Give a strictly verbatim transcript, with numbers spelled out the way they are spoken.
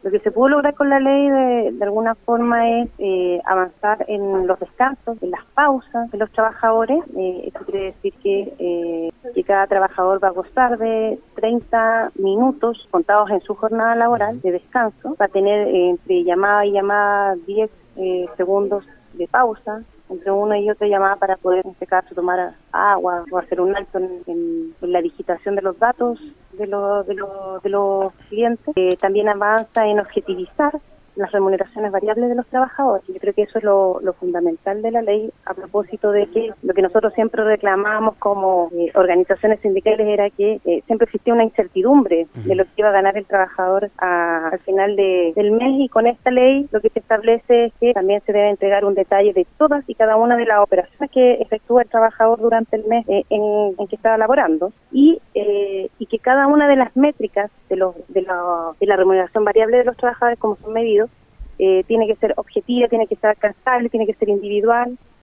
Lo que se pudo lograr con la ley de, de alguna forma es eh, avanzar en los descansos, en las pausas de los trabajadores. Eh, esto quiere decir que, eh, que cada trabajador va a gozar de treinta minutos contados en su jornada laboral de descanso. Va a tener eh, entre llamada y llamada diez eh, segundos de pausa entre una y otra llamada para poder, en este caso, tomar agua o hacer un alto en, en, en la digitación de los datos de, lo, de, lo, de los clientes. Eh, también avanza en objetivizar las remuneraciones variables de los trabajadores. Yo creo que eso es lo, lo fundamental de la ley, a propósito de que lo que nosotros siempre reclamábamos como eh, organizaciones sindicales era que eh, siempre existía una incertidumbre uh-huh. de lo que iba a ganar el trabajador a, al final de, del mes, y con esta ley lo que se establece es que también se debe entregar un detalle de todas y cada una de las operaciones que efectúa el trabajador durante el mes eh, en, en que está laborando, y, eh, y que cada una de las métricas de, los, de, la, de la remuneración variable de los trabajadores, como son medidos, Eh, tiene que ser objetiva, tiene que ser alcanzable, tiene que ser individual,